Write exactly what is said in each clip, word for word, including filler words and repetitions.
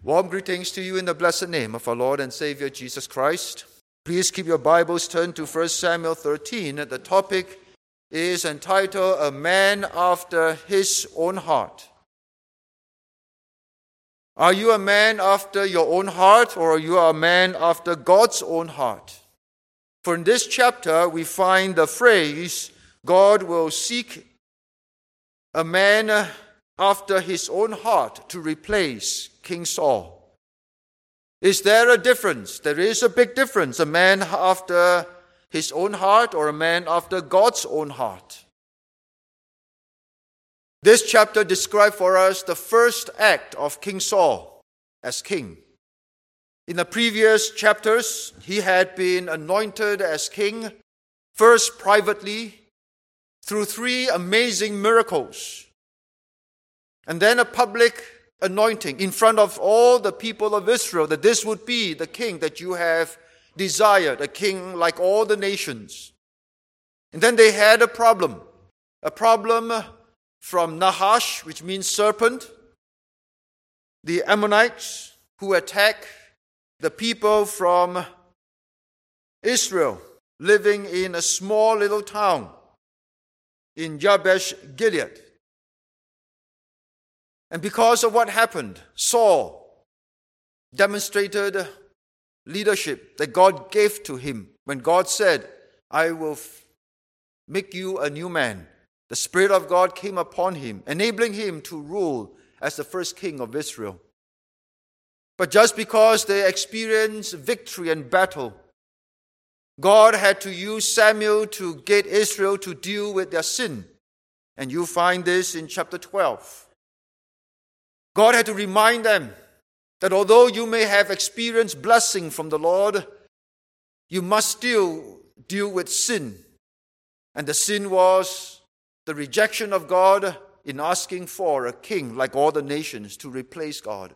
Warm greetings to you in the blessed name of our Lord and Savior Jesus Christ. Please keep your Bibles turned to First Samuel thirteen. The topic is entitled, A Man After His Own Heart. Are you a man after your own heart, or are you a man after God's own heart? For in this chapter we find the phrase, God will seek a man after his own heart to replace King Saul. Is there a difference? There is a big difference. A man after his own heart or a man after God's own heart. This chapter describes for us the first act of King Saul as king. In the previous chapters, he had been anointed as king, first privately, through three amazing miracles, and then a public anointing in front of all the people of Israel that this would be the king that you have desired, a king like all the nations. And then they had a problem, a problem from Nahash, which means serpent, the Ammonites who attack the people from Israel living in a small little town in Jabesh Gilead. And because of what happened, Saul demonstrated leadership that God gave to him when God said, I will f- make you a new man. The Spirit of God came upon him, enabling him to rule as the first king of Israel. But just because they experienced victory and battle, God had to use Samuel to get Israel to deal with their sin. And you find this in chapter twelve. God had to remind them that although you may have experienced blessing from the Lord, you must still deal with sin. And the sin was the rejection of God in asking for a king like all the nations to replace God.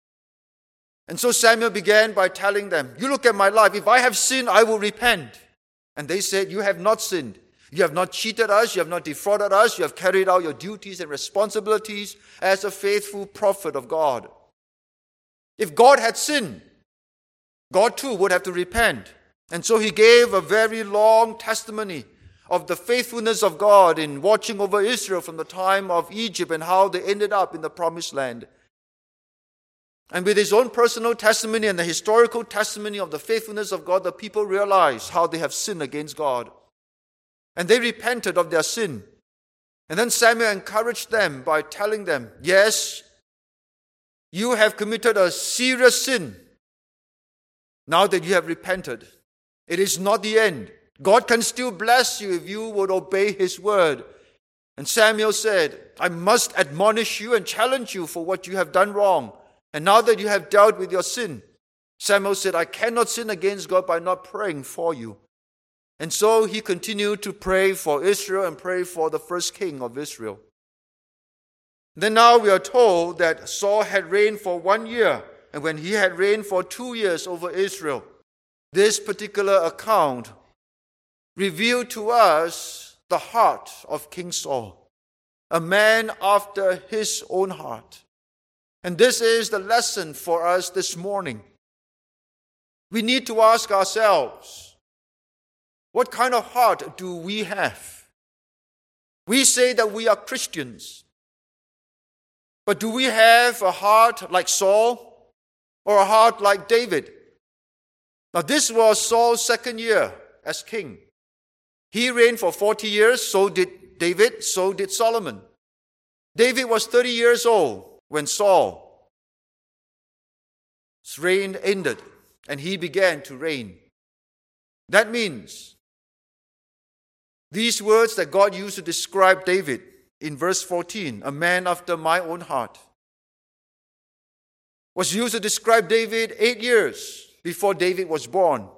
And so Samuel began by telling them, you look at my life. If I have sinned, I will repent. And they said, you have not sinned. You have not cheated us. You have not defrauded us. You have carried out your duties and responsibilities as a faithful prophet of God. If God had sinned, God too would have to repent. And so he gave a very long testimony of the faithfulness of God in watching over Israel from the time of Egypt and how they ended up in the promised land. And with his own personal testimony and the historical testimony of the faithfulness of God, the people realized how they have sinned against God. And they repented of their sin. And then Samuel encouraged them by telling them, yes, you have committed a serious sin. Now that you have repented, it is not the end. God can still bless you if you would obey his word. And Samuel said, I must admonish you and challenge you for what you have done wrong. And now that you have dealt with your sin, Samuel said, I cannot sin against God by not praying for you. And so he continued to pray for Israel and pray for the first king of Israel. Then now we are told that Saul had reigned for one year, and when he had reigned for two years over Israel, this particular account revealed to us the heart of King Saul, a man after his own heart. And this is the lesson for us this morning. We need to ask ourselves, what kind of heart do we have? We say that we are Christians. But do we have a heart like Saul or a heart like David? Now this was Saul's second year as king. He reigned for forty years, so did David, so did Solomon. David was thirty years old when Saul's reign ended and he began to reign. That means these words that God used to describe David in verse fourteen, a man after my own heart, was used to describe David eight years before David was born.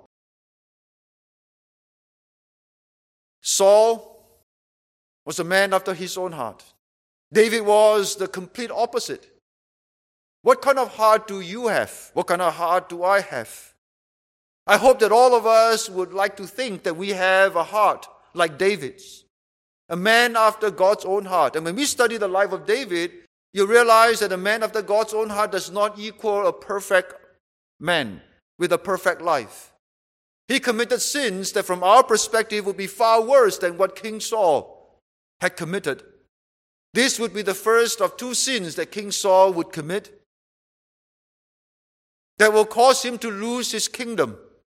Saul was a man after his own heart. David was the complete opposite. What kind of heart do you have? What kind of heart do I have? I hope that all of us would like to think that we have a heart like David's, a man after God's own heart. And when we study the life of David, you realize that a man after God's own heart does not equal a perfect man with a perfect life. He committed sins that from our perspective would be far worse than what King Saul had committed. This would be the first of two sins that King Saul would commit that will cause him to lose his kingdom.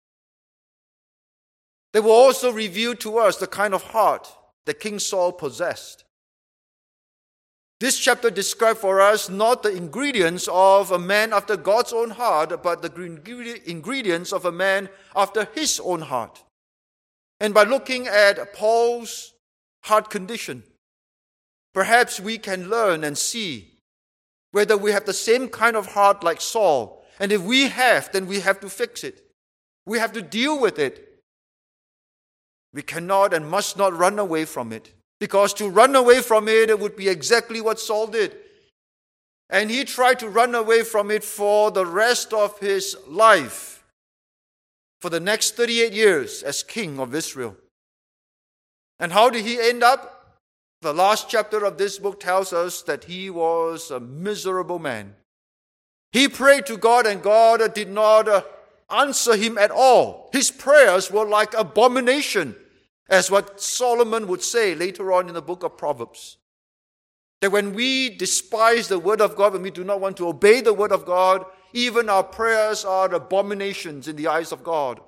They will also reveal to us the kind of heart that King Saul possessed. This chapter describes for us not the ingredients of a man after God's own heart, but the ingredients of a man after his own heart. And by looking at Paul's heart condition, perhaps we can learn and see whether we have the same kind of heart like Saul. And if we have, then we have to fix it. We have to deal with it. We cannot and must not run away from it. Because to run away from it, it would be exactly what Saul did. And he tried to run away from it for the rest of his life, for the next thirty-eight years as king of Israel. And how did he end up? The last chapter of this book tells us that he was a miserable man. He prayed to God and God did not answer him at all. His prayers were like abomination, as what Solomon would say later on in the book of Proverbs. That when we despise the word of God, when we do not want to obey the word of God, even our prayers are abominations in the eyes of God.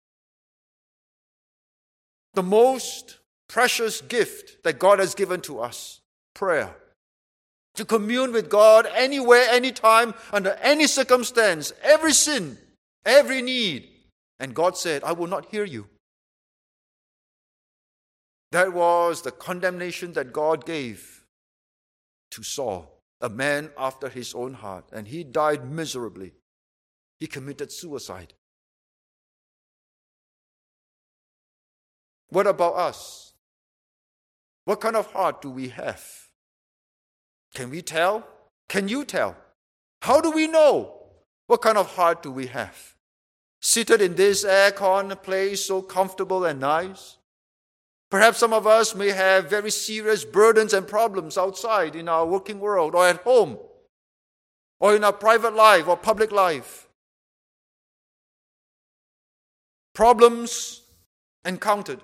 The most precious gift that God has given to us, prayer. To commune with God anywhere, anytime, under any circumstance, every sin, every need. And God said, I will not hear you. That was the condemnation that God gave to Saul, a man after his own heart. And he died miserably. He committed suicide. What about us? What kind of heart do we have? Can we tell? Can you tell? How do we know? What kind of heart do we have? Seated in this aircon place, so comfortable and nice. Perhaps some of us may have very serious burdens and problems outside in our working world or at home or in our private life or public life. Problems encountered.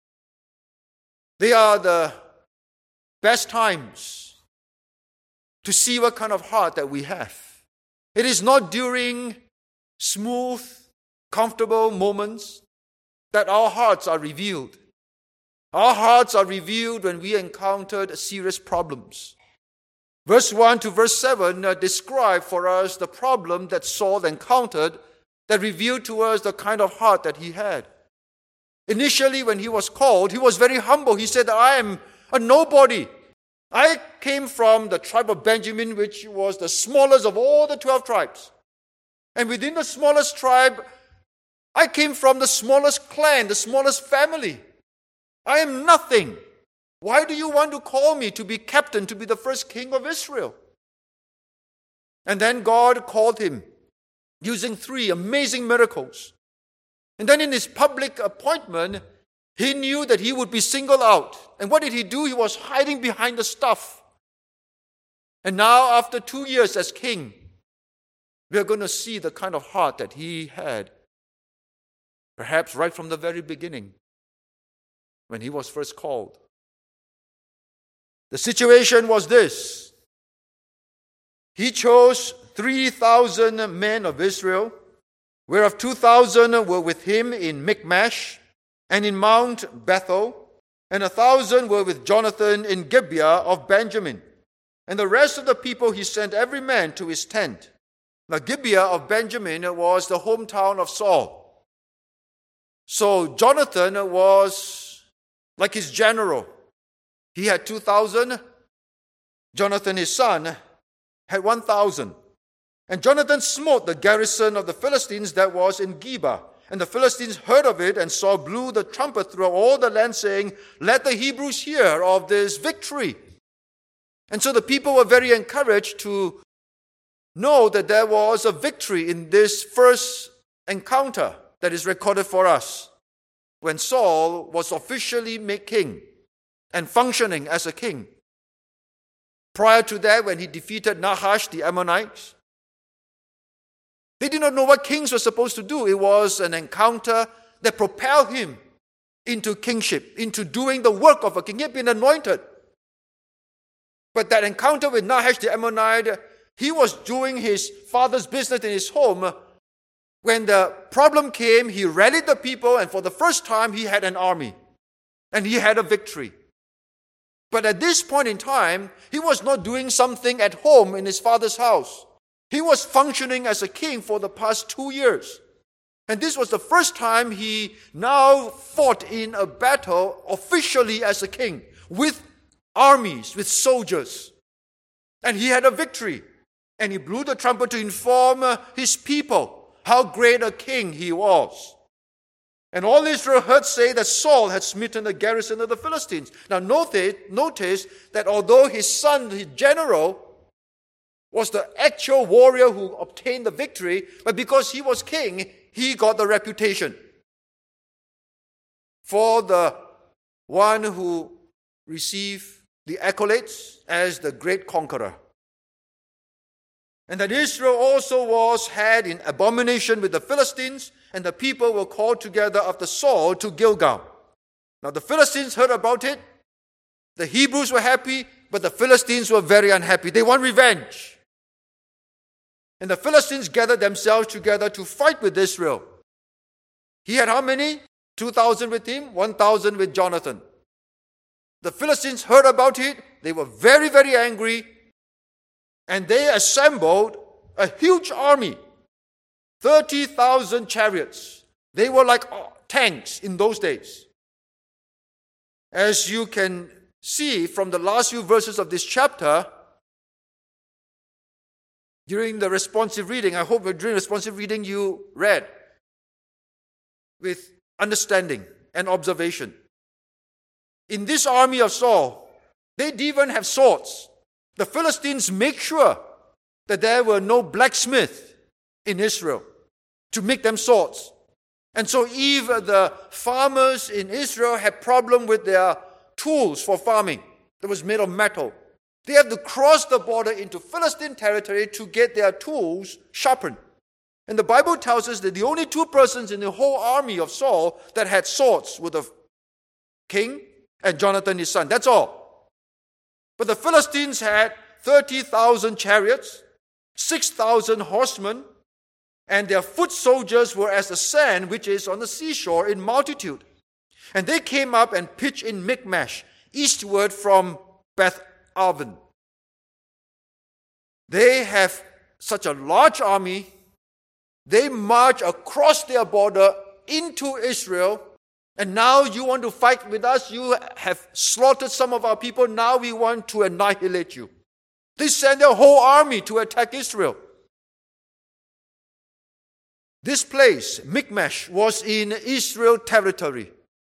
They are the best times to see what kind of heart that we have. It is not during smooth, comfortable moments that our hearts are revealed. Our hearts are revealed when we encountered serious problems. Verse one to verse seven uh, describe for us the problem that Saul encountered that revealed to us the kind of heart that he had. Initially, when he was called, he was very humble. He said, I am a nobody. I came from the tribe of Benjamin, which was the smallest of all the twelve tribes. And within the smallest tribe, I came from the smallest clan, the smallest family. I am nothing. Why do you want to call me to be captain, to be the first king of Israel? And then God called him using three amazing miracles. And then in his public appointment, he knew that he would be singled out. And what did he do? He was hiding behind the stuff. And now, after two years as king, we are going to see the kind of heart that he had. Perhaps right from the very beginning, when he was first called. The situation was this. He chose three thousand men of Israel, whereof two thousand were with him in Michmash and in Mount Bethel, and a thousand were with Jonathan in Gibeah of Benjamin. And the rest of the people he sent every man to his tent. Now Gibeah of Benjamin was the hometown of Saul. So Jonathan was like his general. He had two thousand. Jonathan, his son, had one thousand. And Jonathan smote the garrison of the Philistines that was in Geba. And the Philistines heard of it, and Saul blew the trumpet throughout all the land, saying, let the Hebrews hear of this victory. And so the people were very encouraged to know that there was a victory in this first encounter that is recorded for us, when Saul was officially made king and functioning as a king. prior to that when he defeated Nahash, the Ammonites. They did not know what kings were supposed to do. It was an encounter that propelled him into kingship, into doing the work of a king. He had been anointed. But that encounter with Nahash the Ammonite, he was doing his father's business in his home. When the problem came, he rallied the people, and for the first time, he had an army. And he had a victory. But at this point in time, he was not doing something at home in his father's house. He was functioning as a king for the past two years. And this was the first time he now fought in a battle officially as a king, with armies, with soldiers. And he had a victory. And he blew the trumpet to inform his people how great a king he was. And all Israel heard say that Saul had smitten the garrison of the Philistines. Now notice, notice that although his son, his general, was the actual warrior who obtained the victory, but because he was king, he got the reputation for the one who received the accolades as the great conqueror. And that Israel also was had in abomination with the Philistines, and the people were called together after Saul to Gilgal. Now the Philistines heard about it. The Hebrews were happy, but the Philistines were very unhappy. They want revenge. And the Philistines gathered themselves together to fight with Israel. He had how many? two thousand with him, one thousand with Jonathan. The Philistines heard about it. They were very, very angry. And they assembled a huge army. thirty thousand chariots. They were like tanks in those days. As you can see from the last few verses of this chapter, during the responsive reading, I hope during responsive reading you read with understanding and observation. In this army of Saul, they didn't even have swords. The Philistines make sure that there were no blacksmiths in Israel to make them swords. And so if the farmers in Israel had problem with their tools for farming that was made of metal, they had to cross the border into Philistine territory to get their tools sharpened. And the Bible tells us that the only two persons in the whole army of Saul that had swords were the king and Jonathan his son. That's all. But the Philistines had thirty thousand chariots, six thousand horsemen, and their foot soldiers were as the sand which is on the seashore in multitude. And they came up and pitched in Michmash, eastward from Beth Aven. They have such a large army. They march across their border into Israel. And now you want to fight with us? You have slaughtered some of our people. Now we want to annihilate you. They send their whole army to attack Israel. This place, Michmash, was in Israel territory.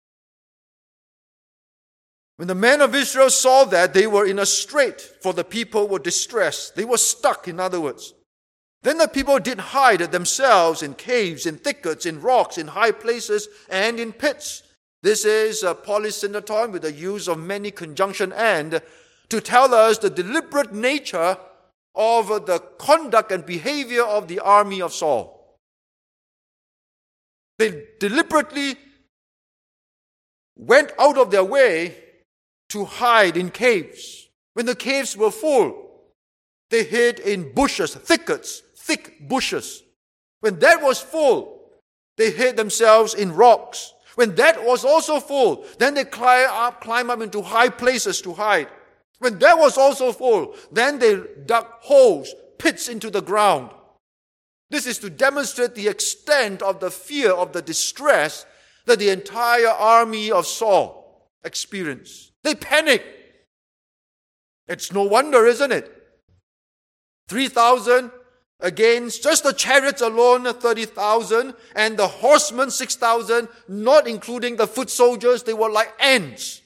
When the men of Israel saw that, they were in a strait, for the people were distressed. They were stuck, in other words. Then the people did hide themselves in caves, in thickets, in rocks, in high places, and in pits. This is a polysyndeton with the use of many conjunction and to tell us the deliberate nature of the conduct and behavior of the army of Saul. They deliberately went out of their way to hide in caves. When the caves were full, they hid in bushes, thickets, thick bushes. When that was full, they hid themselves in rocks. When that was also full, then they climb up, climb up into high places to hide. When that was also full, then they dug holes, pits into the ground. This is to demonstrate the extent of the fear of the distress that the entire army of Saul experienced. They panic. It's no wonder, isn't it? three thousand against just the chariots alone, thirty thousand, and the horsemen, six thousand, not including the foot soldiers. They were like ants.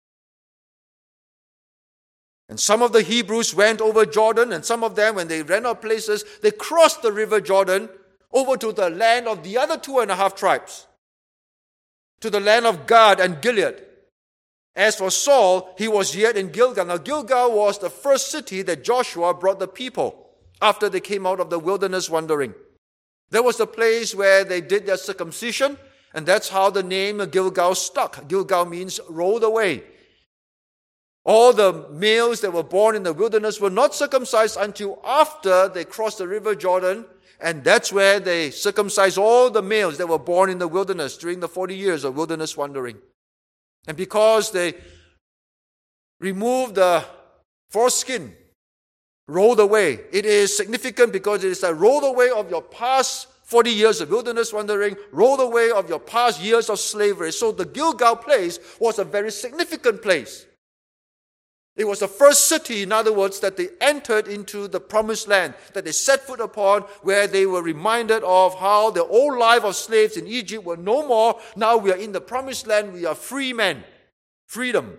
And some of the Hebrews went over Jordan, and some of them, when they ran out of places, they crossed the river Jordan over to the land of the other two and a half tribes, to the land of Gad and Gilead. As for Saul, he was yet in Gilgal. Now, Gilgal was the first city that Joshua brought the people after they came out of the wilderness wandering. There was the place where they did their circumcision, and that's how the name Gilgal stuck. Gilgal means rolled away. All the males that were born in the wilderness were not circumcised until after they crossed the river Jordan, and that's where they circumcised all the males that were born in the wilderness during the forty years of wilderness wandering. And because they removed the foreskin, rolled away, it is significant because it is a rolled away of your past forty years of wilderness wandering, rolled away of your past years of slavery. So the Gilgal place was a very significant place. It was the first city, in other words, that they entered into the promised land, that they set foot upon, where they were reminded of how the old life of slaves in Egypt were no more. Now we are in the promised land, we are free men. Freedom.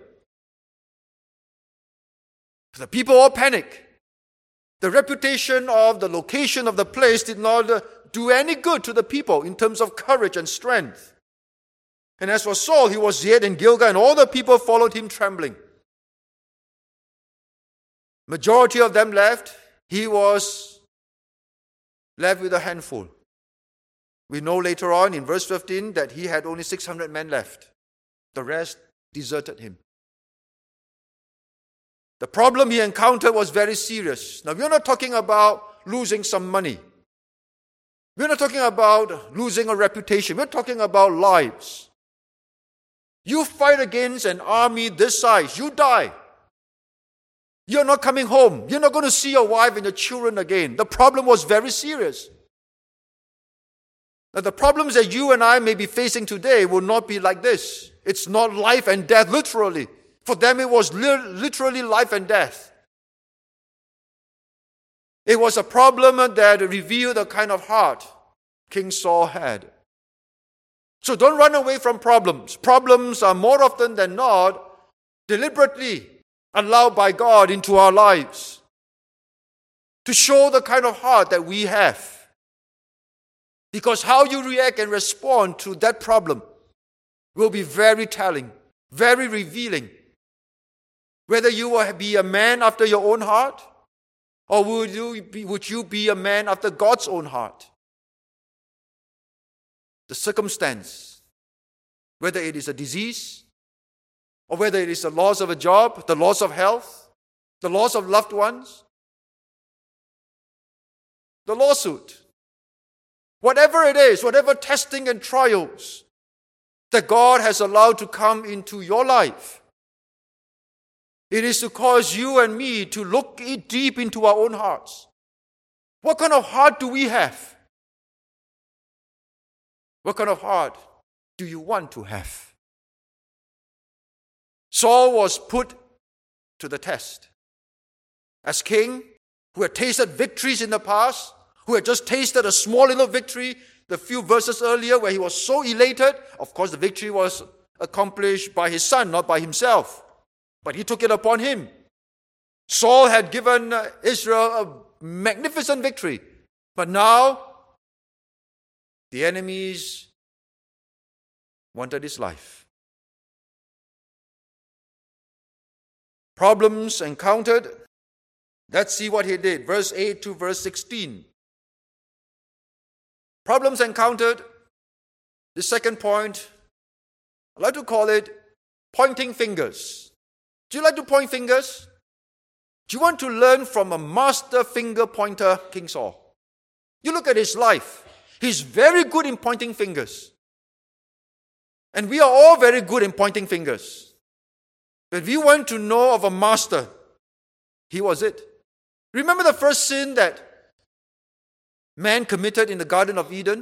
The people all panic. The reputation of the location of the place did not do any good to the people in terms of courage and strength. And as for Saul, he was yet in Gilgal, and all the people followed him trembling. Majority of them left. He was left with a handful. We know later on in verse fifteen that he had only six hundred men left. The rest deserted him. The problem he encountered was very serious. Now, we're not talking about losing some money. We're not talking about losing a reputation. We're talking about lives. You fight against an army this size, you die. You're not coming home. You're not going to see your wife and your children again. The problem was very serious. Now, the problems that you and I may be facing today will not be like this. It's not life and death, literally. For them, it was li- literally life and death. It was a problem that revealed the kind of heart King Saul had. So don't run away from problems. Problems are more often than not deliberately allowed by God into our lives to show the kind of heart that we have. Because how you react and respond to that problem will be very telling, very revealing. Whether you will be a man after your own heart, or would you be, would you be a man after God's own heart? The circumstance, whether it is a disease, or whether it is the loss of a job, the loss of health, the loss of loved ones, the lawsuit, whatever it is, whatever testing and trials that God has allowed to come into your life, it is to cause you and me to look deep into our own hearts. What kind of heart do we have? What kind of heart do you want to have? Saul was put to the test. As king, who had tasted victories in the past, who had just tasted a small little victory the few verses earlier where he was so elated. Of course, the victory was accomplished by his son, not by himself. But he took it upon him. Saul had given Israel a magnificent victory. But now, the enemies wanted his life. Problems encountered. Let's see what he did. Verse eight to verse sixteen. Problems encountered. The second point, I like to call it pointing fingers. Do you like to point fingers? Do you want to learn from a master finger pointer, King Saul? You look at his life. He's very good in pointing fingers. And we are all very good in pointing fingers. But we want to know of a master. He was it. Remember the first sin that man committed in the Garden of Eden?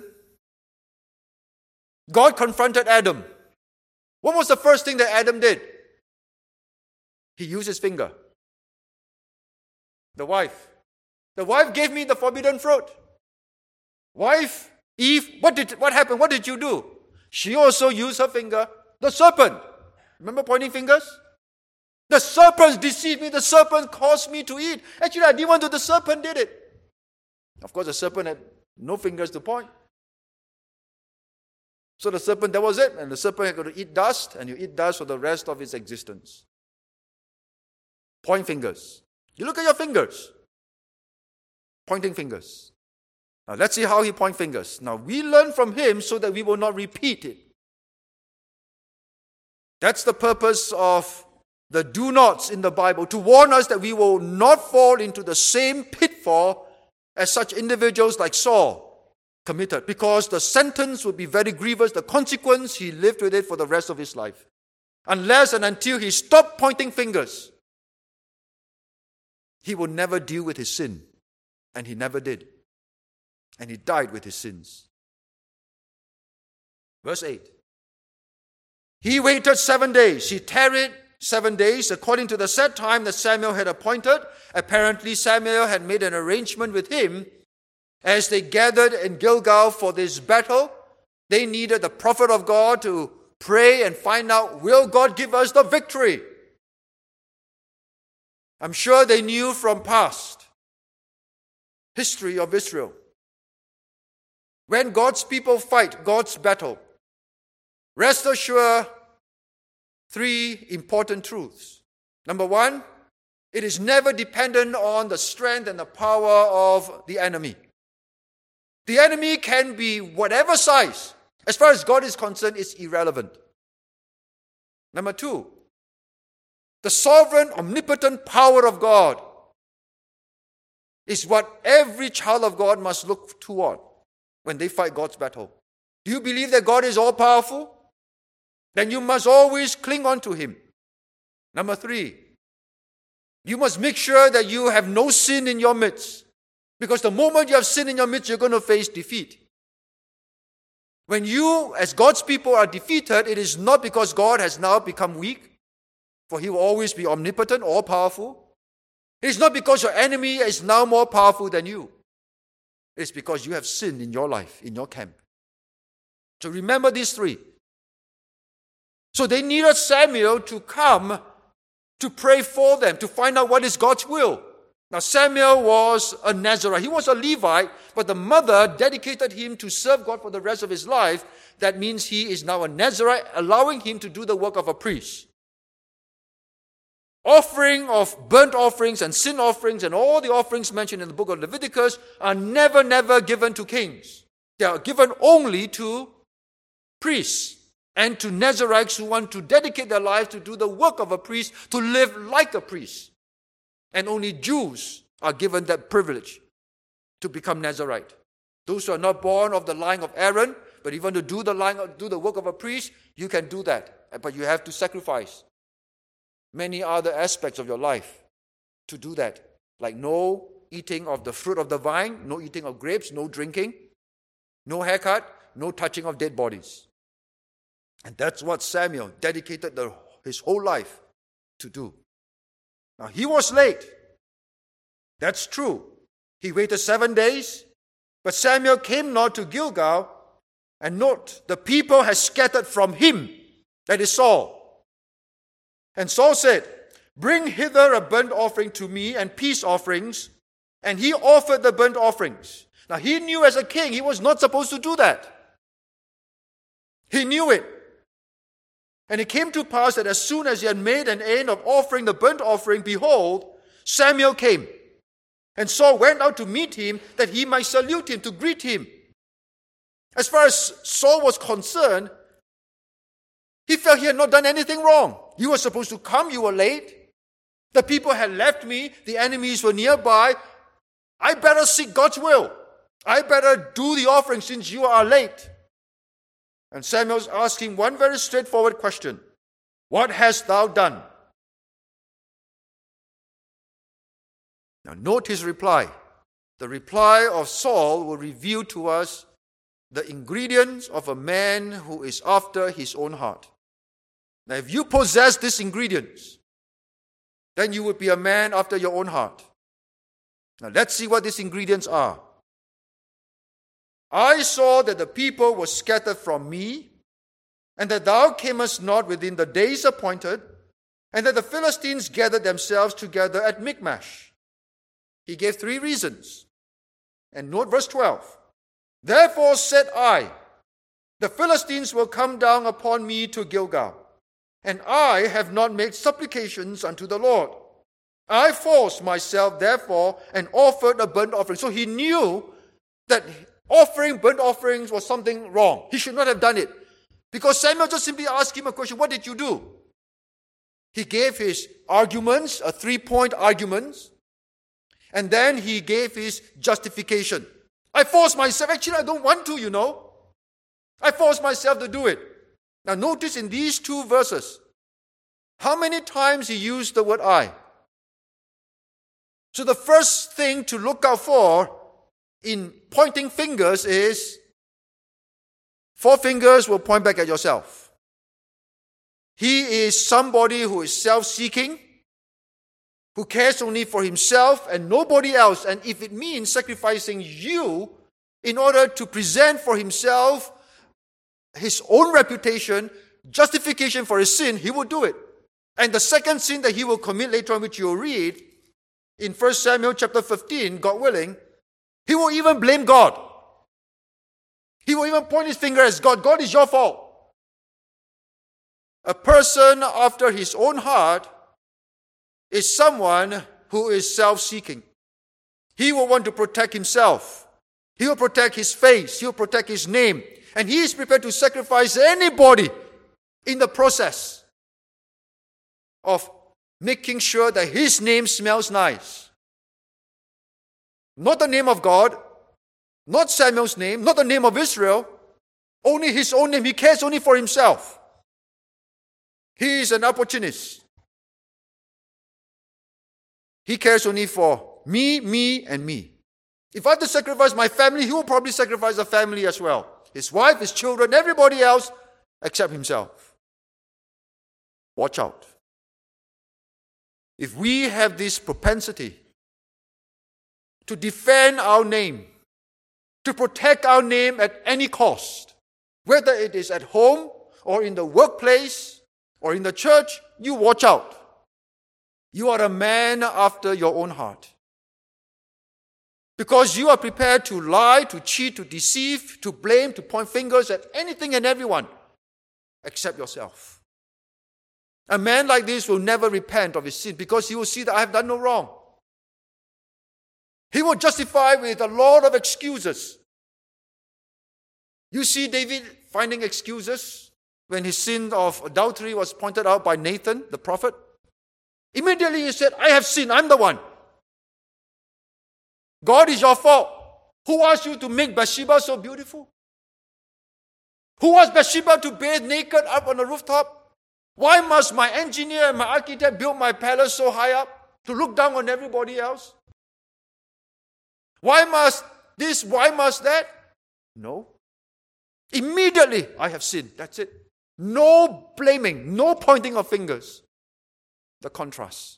God confronted Adam. What was the first thing that Adam did? He used his finger. The wife. The wife gave me the forbidden fruit. Wife, Eve, what did what happened? What did you do? She also used her finger. The serpent. Remember pointing fingers? The serpent deceived me. The serpent caused me to eat. Actually, I didn't want to. The serpent did it. Of course, the serpent had no fingers to point. So the serpent, that was it. And the serpent had got to eat dust, and you eat dust for the rest of its existence. Point fingers. You look at your fingers. Pointing fingers. Now let's see how he point fingers. Now we learn from him so that we will not repeat it. That's the purpose of the do nots in the Bible, to warn us that we will not fall into the same pitfall as such individuals like Saul committed, because the sentence would be very grievous. The consequence, he lived with it for the rest of his life. Unless and until he stopped pointing fingers, he would never deal with his sin. And he never did. And he died with his sins. Verse eight. He waited seven days. He tarried seven days according to the set time that Samuel had appointed. Apparently Samuel had made an arrangement with him as they gathered in Gilgal for this battle. They needed the prophet of God to pray and find out, will God give us the victory? I'm sure they knew from past history of Israel. When God's people fight God's battle, rest assured, three important truths. Number one, it is never dependent on the strength and the power of the enemy. The enemy can be whatever size. As far as God is concerned, it's irrelevant. Number two, the sovereign, omnipotent power of God is what every child of God must look toward when they fight God's battle. Do you believe that God is all-powerful? Then you must always cling on to him. Number three, you must make sure that you have no sin in your midst. Because the moment you have sin in your midst, you're going to face defeat. When you, as God's people, are defeated, it is not because God has now become weak, for he will always be omnipotent, all-powerful. It is not because your enemy is now more powerful than you. It is because you have sinned in your life, in your camp. So remember these three. So they needed Samuel to come to pray for them, to find out what is God's will. Now Samuel was a Nazarite. He was a Levite, but the mother dedicated him to serve God for the rest of his life. That means he is now a Nazarite, allowing him to do the work of a priest. Offering of burnt offerings and sin offerings and all the offerings mentioned in the book of Leviticus are never, never given to kings. They are given only to priests and to Nazarites who want to dedicate their lives to do the work of a priest, to live like a priest. And only Jews are given that privilege to become Nazarite. Those who are not born of the line of Aaron, but even to do the line, do the work of a priest, you can do that. But you have to sacrifice many other aspects of your life to do that. Like no eating of the fruit of the vine, no eating of grapes, no drinking, no haircut, no touching of dead bodies. And that's what Samuel dedicated the, his whole life to do. Now, he was late. That's true. He waited seven days, but Samuel came not to Gilgal, and note, the people had scattered from him, that is Saul. And Saul said, bring hither a burnt offering to me and peace offerings. And he offered the burnt offerings. Now he knew as a king he was not supposed to do that. He knew it. And it came to pass that as soon as he had made an end of offering the burnt offering, behold, Samuel came. And Saul went out to meet him that he might salute him, to greet him. As far as Saul was concerned, he felt he had not done anything wrong. You were supposed to come, you were late. The people had left me, the enemies were nearby. I better seek God's will. I better do the offering since you are late. And Samuel asked him one very straightforward question. What hast thou done? Now note his reply. The reply of Saul will reveal to us the ingredients of a man who is after his own heart. Now if you possess these ingredients, then you would be a man after your own heart. Now let's see what these ingredients are. I saw that the people were scattered from me, and that thou camest not within the days appointed, and that the Philistines gathered themselves together at Michmash. He gave three reasons. And note verse twelve. Therefore said I, The Philistines will come down upon me to Gilgal, and I have not made supplications unto the Lord. I forced myself, therefore, and offered a burnt offering. So he knew that offering burnt offerings was something wrong. He should not have done it. Because Samuel just simply asked him a question, what did you do? He gave his arguments, a three-point argument, and then he gave his justification. I forced myself. Actually, I don't want to, you know. I forced myself to do it. Now notice in these two verses, how many times he used the word I. So the first thing to look out for in pointing fingers is four fingers will point back at yourself. He is somebody who is self-seeking, who cares only for himself and nobody else. And if it means sacrificing you in order to present for himself his own reputation, justification for his sin, he will do it. And the second sin that he will commit later on, which you'll read in First Samuel chapter fifteen, God willing, he will even blame God. He will even point his finger at God. God, is your fault. A person after his own heart is someone who is self-seeking. He will want to protect himself. He will protect his face. He will protect his name. And he is prepared to sacrifice anybody in the process of making sure that his name smells nice. Not the name of God, not Samuel's name, not the name of Israel, only his own name. He cares only for himself. He is an opportunist. He cares only for me, me, and me. If I have to sacrifice my family, he will probably sacrifice the family as well. His wife, his children, everybody else except himself. Watch out. If we have this propensity to defend our name, to protect our name at any cost, whether it is at home or in the workplace or in the church, you watch out. You are a man after your own heart. Because you are prepared to lie, to cheat, to deceive, to blame, to point fingers at anything and everyone except yourself. A man like this will never repent of his sin because he will see that I have done no wrong. He will justify with a lot of excuses. You see David finding excuses when his sin of adultery was pointed out by Nathan, the prophet. Immediately he said, I have sinned, I'm the one. God, is your fault. Who asked you to make Bathsheba so beautiful? Who asked Bathsheba to bathe naked up on the rooftop? Why must my engineer and my architect build my palace so high up to look down on everybody else? Why must this? Why must that? No. Immediately, I have sinned. That's it. No blaming, no pointing of fingers. The contrast.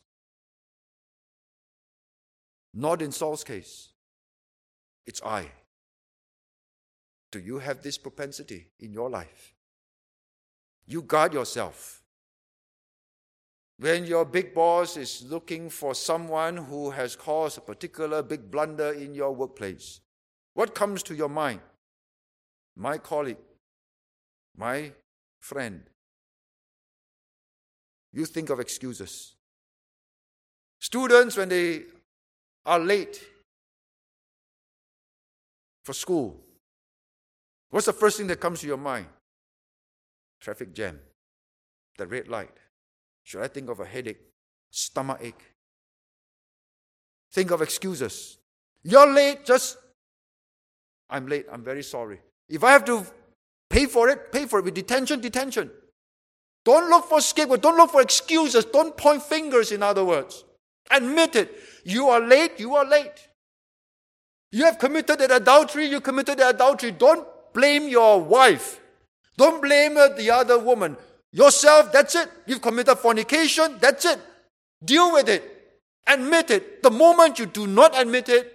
Not in Saul's case. It's I. Do you have this propensity in your life? You guard yourself. When your big boss is looking for someone who has caused a particular big blunder in your workplace, what comes to your mind? My colleague, my friend. You think of excuses. Students, when they are late for school, what's the first thing that comes to your mind? Traffic jam, the red light. Should I think of a headache, stomach ache? Think of excuses. You're late, just, I'm late, I'm very sorry. If I have to pay for it, pay for it with detention, detention. Don't look for scapegoat, don't look for excuses, don't point fingers, in other words. Admit it. You are late, you are late. You have committed an adultery, you committed an adultery. Don't blame your wife. Don't blame the other woman. Yourself, that's it. You've committed fornication, that's it. Deal with it. Admit it. The moment you do not admit it,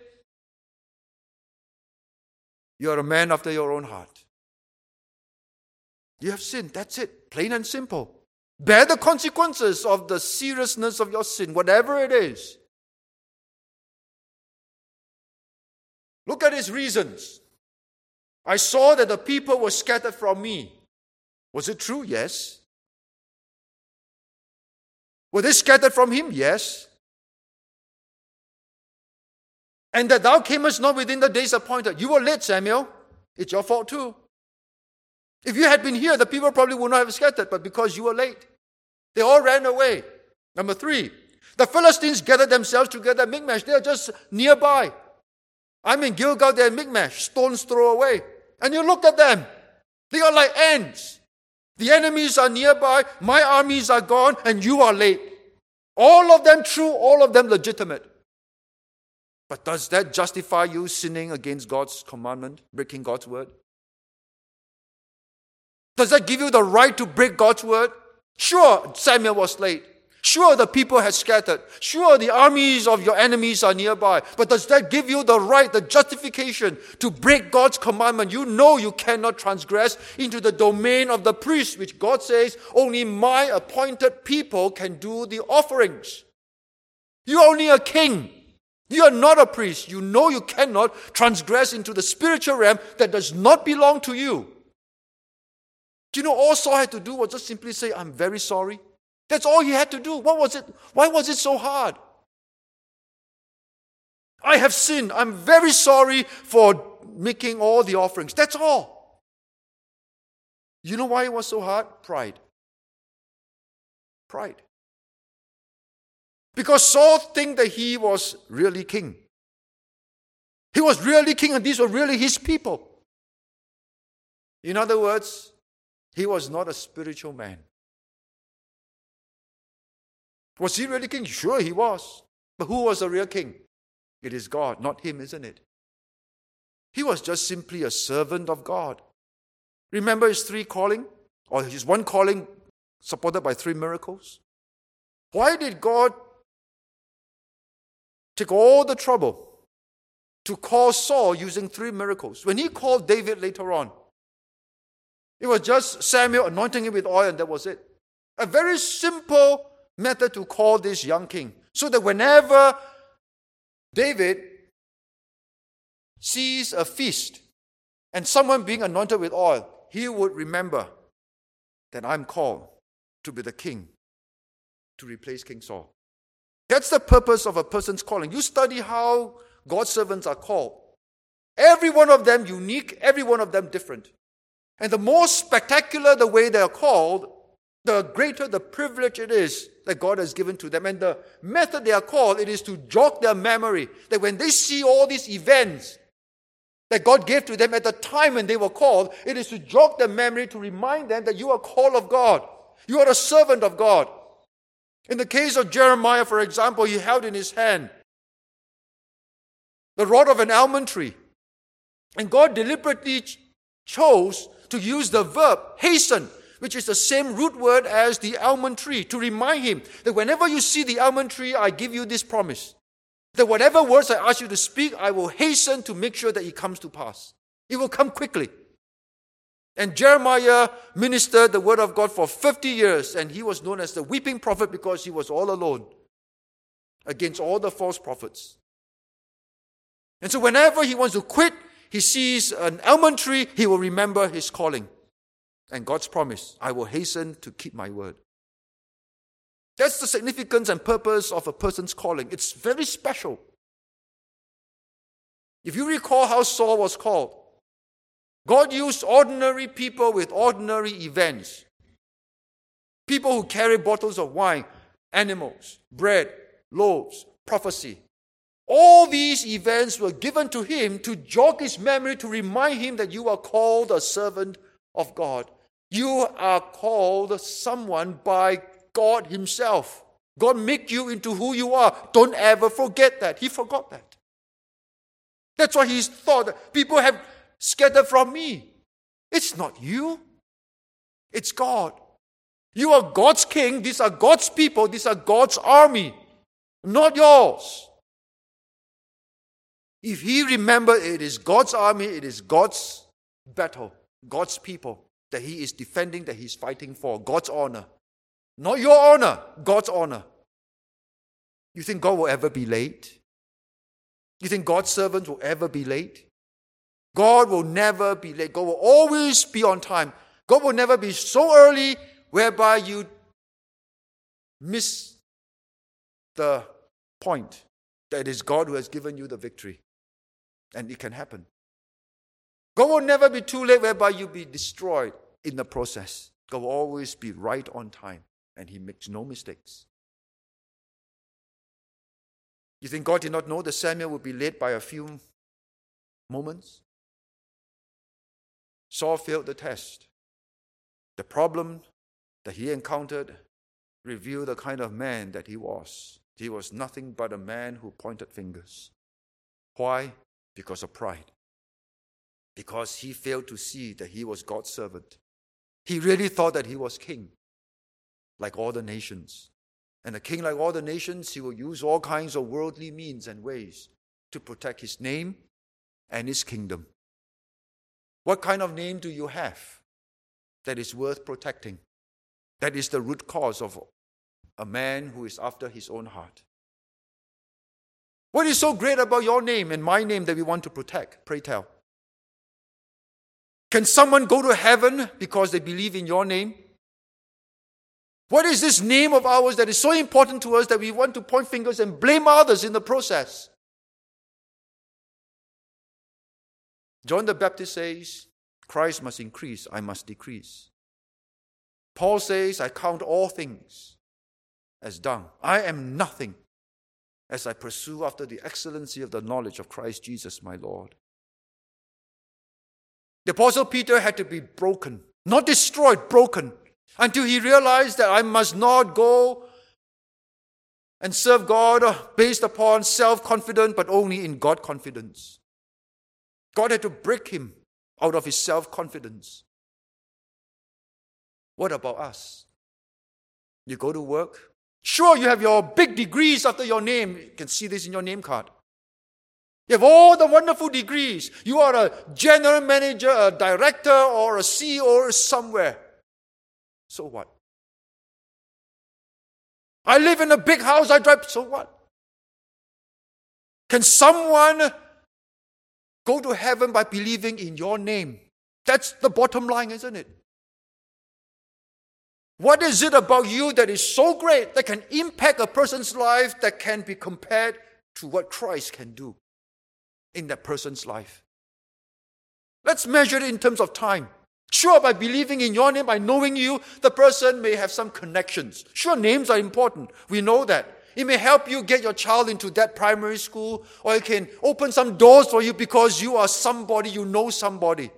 you are a man after your own heart. You have sinned, that's it. Plain and simple. Bear the consequences of the seriousness of your sin, whatever it is. Look at his reasons. I saw that the people were scattered from me. Was it true? Yes. Were they scattered from him? Yes. And that thou camest not within the days appointed. You were late, Samuel. It's your fault too. If you had been here, the people probably would not have scattered, but because you were late, they all ran away. Number three, the Philistines gathered themselves together at Michmash. They are just nearby. I'm in Gilgal, they're in Michmash, stone's throw away. And you look at them. They are like ants. The enemies are nearby, my armies are gone, and you are late. All of them true, all of them legitimate. But does that justify you sinning against God's commandment, breaking God's word? Does that give you the right to break God's word? Sure, Samuel was late. Sure, the people had scattered. Sure, the armies of your enemies are nearby. But does that give you the right, the justification to break God's commandment? You know you cannot transgress into the domain of the priest, which God says only my appointed people can do the offerings. You're only a king. You are not a priest. You know you cannot transgress into the spiritual realm that does not belong to you. Do you know all Saul had to do was just simply say, I'm very sorry. That's all he had to do. What was it? Why was it so hard? I have sinned. I'm very sorry for making all the offerings. That's all. You know why it was so hard? Pride. Pride. Because Saul think that he was really king. He was really king and these were really his people. In other words, he was not a spiritual man. Was he really king? Sure he was. But who was the real king? It is God, not him, isn't it? He was just simply a servant of God. Remember his three calling? Or his one calling supported by three miracles? Why did God take all the trouble to call Saul using three miracles? When he called David later on, it was just Samuel anointing him with oil and that was it. A very simple method to call this young king. So that whenever David sees a feast and someone being anointed with oil, he would remember that I'm called to be the king, to replace King Saul. That's the purpose of a person's calling. You study how God's servants are called. Every one of them unique, every one of them different. And the more spectacular the way they are called, the greater the privilege it is that God has given to them. And the method they are called, it is to jog their memory. That when they see all these events that God gave to them at the time when they were called, it is to jog their memory to remind them that you are called of God. You are a servant of God. In the case of Jeremiah, for example, he held in his hand the rod of an almond tree. And God deliberately ch- chose to use the verb hasten, which is the same root word as the almond tree, to remind him that whenever you see the almond tree, I give you this promise. That whatever words I ask you to speak, I will hasten to make sure that it comes to pass. It will come quickly. And Jeremiah ministered the word of God for fifty years, and he was known as the weeping prophet because he was all alone against all the false prophets. And so whenever he wants to quit, he sees an almond tree, he will remember his calling. And God's promise, I will hasten to keep my word. That's the significance and purpose of a person's calling. It's very special. If you recall how Saul was called, God used ordinary people with ordinary events. People who carry bottles of wine, animals, bread, loaves, prophecy. All these events were given to him to jog his memory, to remind him that you are called a servant of God. You are called someone by God himself. God made you into who you are. Don't ever forget that. He forgot that. That's why he thought that people have scattered from me. It's not you. It's God. You are God's king. These are God's people. These are God's army. Not yours. If he remembered it is God's army, it is God's battle, God's people that he is defending, that he is fighting for, God's honor. Not your honor, God's honor. You think God will ever be late? You think God's servants will ever be late? God will never be late. God will always be on time. God will never be so early whereby you miss the point that it is God who has given you the victory. And it can happen. God will never be too late whereby you be destroyed in the process. God will always be right on time. And He makes no mistakes. You think God did not know that Samuel would be late by a few moments? Saul failed the test. The problem that he encountered revealed the kind of man that he was. He was nothing but a man who pointed fingers. Why? Because of pride. Because he failed to see that he was God's servant. He really thought that he was king, like all the nations. And a king like all the nations, he will use all kinds of worldly means and ways to protect his name and his kingdom. What kind of name do you have that is worth protecting? That is the root cause of a man who is after his own heart. What is so great about your name and my name that we want to protect? Pray tell. Can someone go to heaven because they believe in your name? What is this name of ours that is so important to us that we want to point fingers and blame others in the process? John the Baptist says, Christ must increase, I must decrease. Paul says, I count all things as dung. I am nothing as I pursue after the excellency of the knowledge of Christ Jesus my Lord. The Apostle Peter had to be broken, not destroyed, broken, until he realized that I must not go and serve God based upon self-confidence, but only in God-confidence. God had to break him out of his self-confidence. What about us? You go to work. Sure, you have your big degrees after your name. You can see this in your name card. You have all the wonderful degrees. You are a general manager, a director, or a C E O somewhere. So what? I live in a big house, I drive, so what? Can someone go to heaven by believing in your name? That's the bottom line, isn't it? What is it about you that is so great that can impact a person's life that can be compared to what Christ can do in that person's life? Let's measure it in terms of time. Sure, by believing in your name, by knowing you, the person may have some connections. Sure, names are important. We know that. It may help you get your child into that primary school, or it can open some doors for you because you are somebody, you know somebody.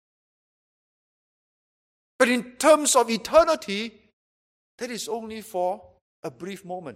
But in terms of eternity, that is only for a brief moment.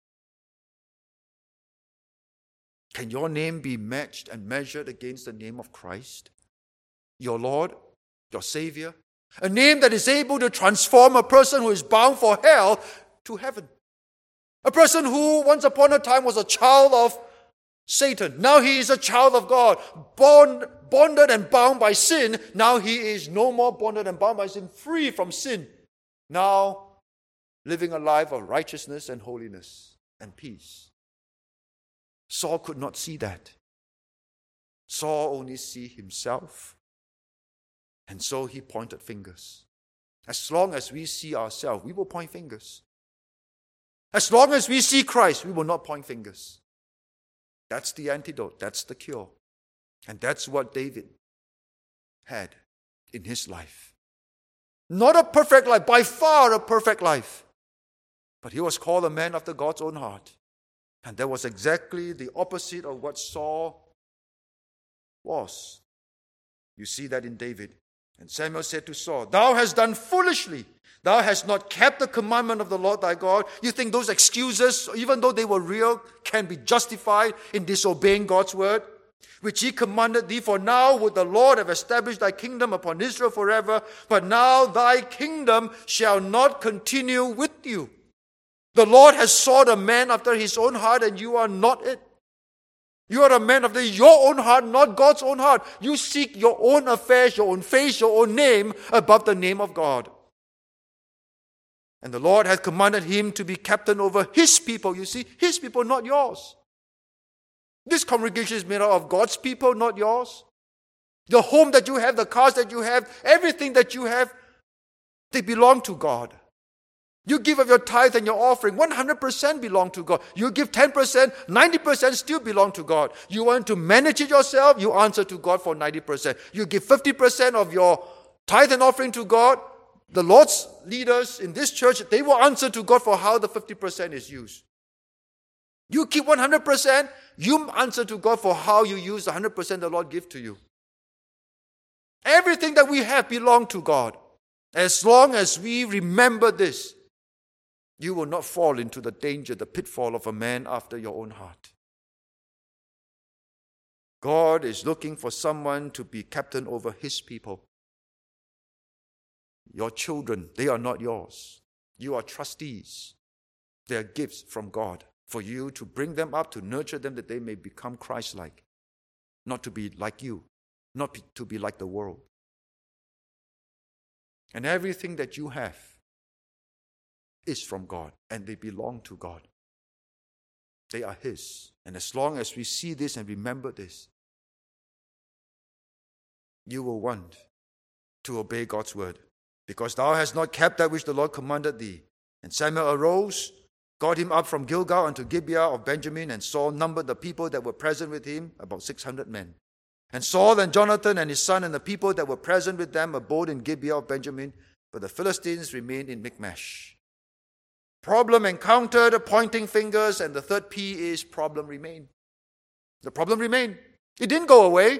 Can your name be matched and measured against the name of Christ, your Lord, your Savior? A name that is able to transform a person who is bound for hell to heaven. A person who once upon a time was a child of Satan. Now he is a child of God. Born, bonded and bound by sin. Now he is no more bonded and bound by sin. Free from sin. Now living a life of righteousness and holiness and peace. Saul could not see that. Saul only see himself. And so he pointed fingers. As long as we see ourselves, we will point fingers. As long as we see Christ, we will not point fingers. That's the antidote. That's the cure. And that's what David had in his life. Not a perfect life, by far a perfect life. But he was called a man after God's own heart. And that was exactly the opposite of what Saul was. You see that in David. And Samuel said to Saul, "Thou hast done foolishly. Thou hast not kept the commandment of the Lord thy God." You think those excuses, even though they were real, can be justified in disobeying God's word? Which he commanded thee, for now would the Lord have established thy kingdom upon Israel forever, but now thy kingdom shall not continue with you. The Lord has sought a man after his own heart, and you are not it. You are a man after your own heart, not God's own heart. You seek your own affairs, your own face, your own name above the name of God. And the Lord has commanded him to be captain over his people. You see, his people, not yours. This congregation is made out of God's people, not yours. The home that you have, the cars that you have, everything that you have, they belong to God. You give of your tithe and your offering, one hundred percent belong to God. You give ten percent, ninety percent still belong to God. You want to manage it yourself, you answer to God for ninety percent. You give fifty percent of your tithe and offering to God. The Lord's leaders in this church, they will answer to God for how the fifty percent is used. You keep one hundred percent, you answer to God for how you use the one hundred percent the Lord gives to you. Everything that we have belongs to God. As long as we remember this, you will not fall into the danger, the pitfall of a man after your own heart. God is looking for someone to be captain over his people. Your children, they are not yours. You are trustees. They are gifts from God for you to bring them up, to nurture them, that they may become Christ-like. Not to be like you, not to be like the world. And everything that you have is from God, and they belong to God. They are His. And as long as we see this and remember this, you will want to obey God's word. Because thou hast not kept that which the Lord commanded thee. And Samuel arose, got him up from Gilgal unto Gibeah of Benjamin, and Saul numbered the people that were present with him, about six hundred men. And Saul and Jonathan and his son and the people that were present with them abode in Gibeah of Benjamin, but the Philistines remained in Michmash. Problem encountered, pointing fingers, and the third P is problem remained. The problem remained. It didn't go away.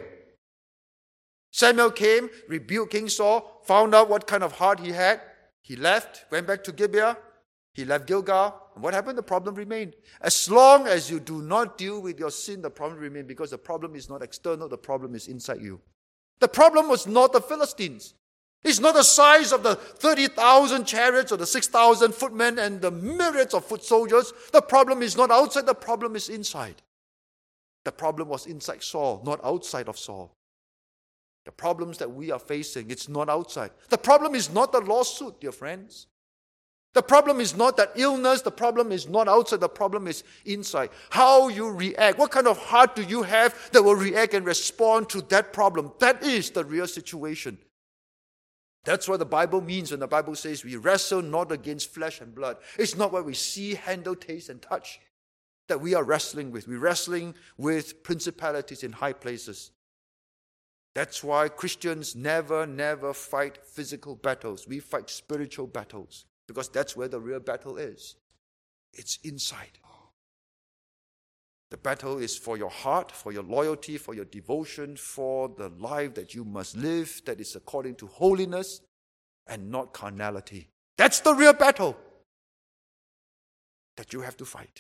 Samuel came, rebuked King Saul, found out what kind of heart he had. He left, went back to Gibeah. He left Gilgal. And what happened? The problem remained. As long as you do not deal with your sin, the problem remains, because the problem is not external, the problem is inside you. The problem was not the Philistines. It's not the size of the thirty thousand chariots or the six thousand footmen and the myriads of foot soldiers. The problem is not outside, the problem is inside. The problem was inside Saul, not outside of Saul. The problems that we are facing, it's not outside. The problem is not the lawsuit, dear friends. The problem is not that illness. The problem is not outside. The problem is inside. How you react. What kind of heart do you have that will react and respond to that problem? That is the real situation. That's what the Bible means when the Bible says we wrestle not against flesh and blood. It's not what we see, handle, taste, and touch that we are wrestling with. We're wrestling with principalities in high places. That's why Christians never, never fight physical battles. We fight spiritual battles, because that's where the real battle is. It's inside. The battle is for your heart, for your loyalty, for your devotion, for the life that you must live that is according to holiness and not carnality. That's the real battle that you have to fight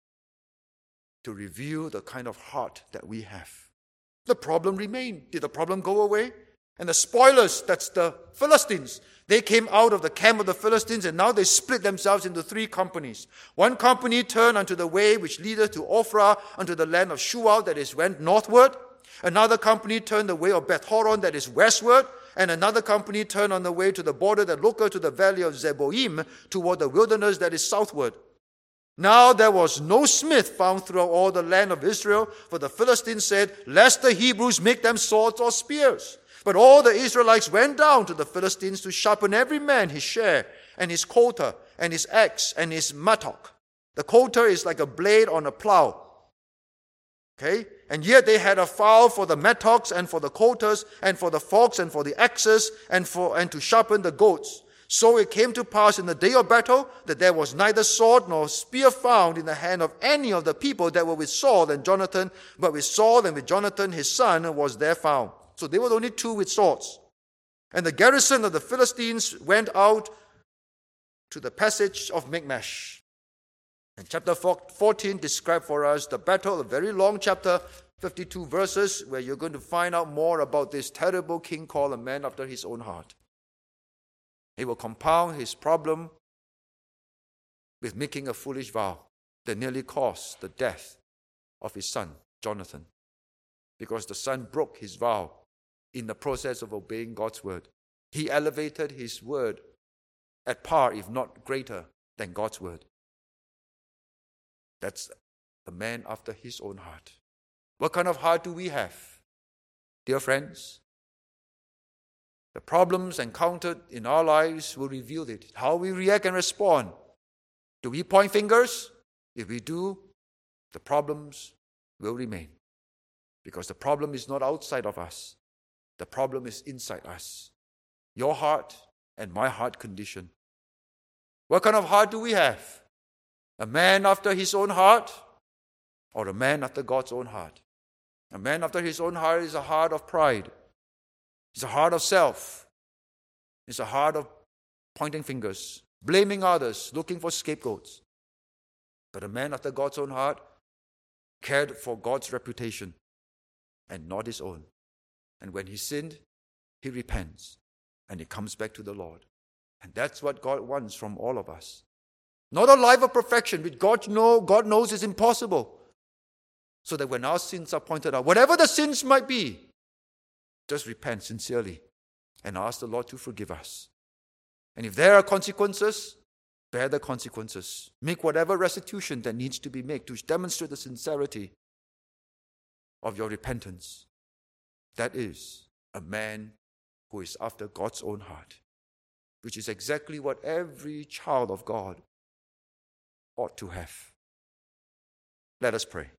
to reveal the kind of heart that we have. The problem remained. Did the problem go away? And the spoilers, that's the Philistines, they came out of the camp of the Philistines, and now they split themselves into three companies. One company turned unto the way which leadeth to Ophrah, unto the land of Shual, that is went northward. Another company turned the way of Beth-horon, that is westward. And another company turned on the way to the border that looketh to the valley of Zeboim, toward the wilderness that is southward. Now there was no smith found throughout all the land of Israel, for the Philistines said, lest the Hebrews make them swords or spears. But all the Israelites went down to the Philistines to sharpen every man his share, and his coulter, and his axe, and his mattock. The coulter is like a blade on a plow. Okay? And yet they had a file for the mattocks, and for the coulters, and for the forks, and for the axes, and for and to sharpen the goats. So it came to pass in the day of battle that there was neither sword nor spear found in the hand of any of the people that were with Saul and Jonathan, but with Saul and with Jonathan his son was there found. So there were only two with swords. And the garrison of the Philistines went out to the passage of Michmash. And chapter fourteen describes for us the battle, a very long chapter, fifty-two verses, where you're going to find out more about this terrible king called a man after his own heart. He will compound his problem with making a foolish vow that nearly caused the death of his son, Jonathan, because the son broke his vow in the process of obeying God's word. He elevated his word at par, if not greater, than God's word. That's the man after his own heart. What kind of heart do we have? Dear friends, The problems encountered in our lives will reveal it. How we react and respond. Do we point fingers? If we do, the problems will remain. Because the problem is not outside of us. The problem is inside us. Your heart and my heart condition. What kind of heart do we have? A man after his own heart, or a man after God's own heart? A man after his own heart is a heart of pride. It's a heart of self. It's a heart of pointing fingers, blaming others, looking for scapegoats. But a man after God's own heart cared for God's reputation and not his own. And when he sinned, he repents and he comes back to the Lord. And that's what God wants from all of us. Not a life of perfection, which God, know, God knows is impossible. So that when our sins are pointed out, whatever the sins might be, just repent sincerely and ask the Lord to forgive us. And if there are consequences, bear the consequences. Make whatever restitution that needs to be made to demonstrate the sincerity of your repentance. That is a man who is after God's own heart, which is exactly what every child of God ought to have. Let us pray.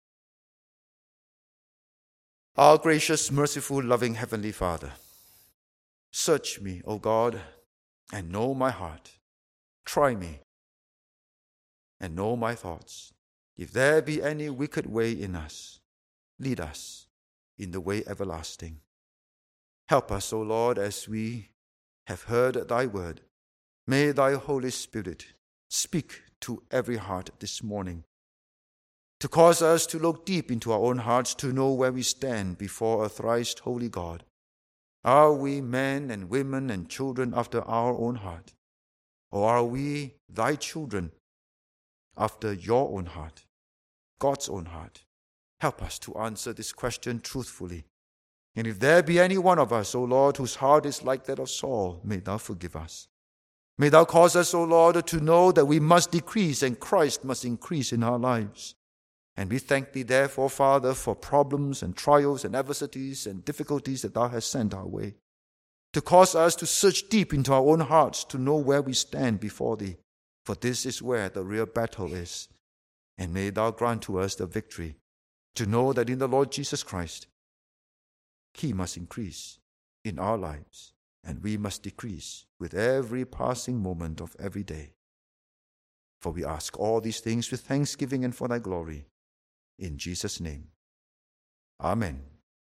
Our gracious, merciful, loving Heavenly Father, search me, O God, and know my heart. Try me and know my thoughts. If there be any wicked way in us, lead us in the way everlasting. Help us, O Lord, as we have heard thy word. May thy Holy Spirit speak to every heart this morning, to cause us to look deep into our own hearts, to know where we stand before a thrice holy God. Are we men and women and children after our own heart? Or are we thy children after your own heart, God's own heart? Help us to answer this question truthfully. And if there be any one of us, O Lord, whose heart is like that of Saul, may thou forgive us. May thou cause us, O Lord, to know that we must decrease and Christ must increase in our lives. And we thank thee therefore, Father, for problems and trials and adversities and difficulties that thou hast sent our way, to cause us to search deep into our own hearts to know where we stand before thee. For this is where the real battle is. And may thou grant to us the victory, to know that in the Lord Jesus Christ, he must increase in our lives, and we must decrease with every passing moment of every day. For we ask all these things with thanksgiving and for thy glory. In Jesus' name. Amen.